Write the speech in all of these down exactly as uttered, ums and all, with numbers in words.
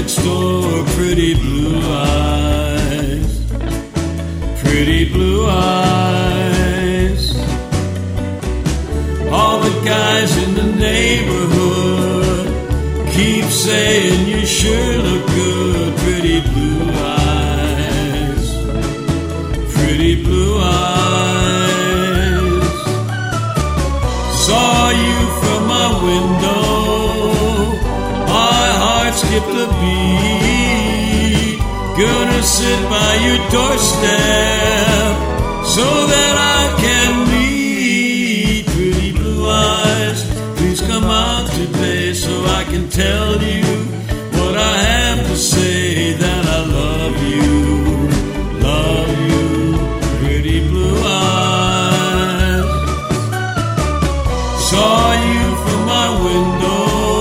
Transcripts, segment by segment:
next door, pretty blue eyes, pretty blue eyes. All the guys in the neighborhood keep saying you sure look good, pretty blue eyes, pretty blue eyes. Saw you from my window, my heart skipped a beat. Gonna sit by your doorstep so that I can meet. Pretty blue eyes, please come out today so I can tell you what I have to say, that I love you, love you, pretty blue eyes. Saw you from my window,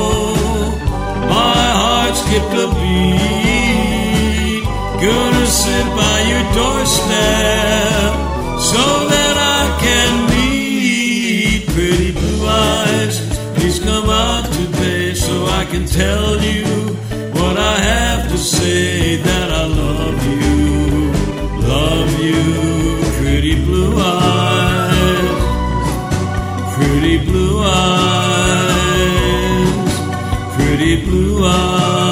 my heart skipped a beat. Gonna sit by your doorstep so that I can meet. Pretty blue eyes, please come out today so I can tell you what I have to say, that I love you, love you, pretty blue eyes, pretty blue eyes, pretty blue eyes.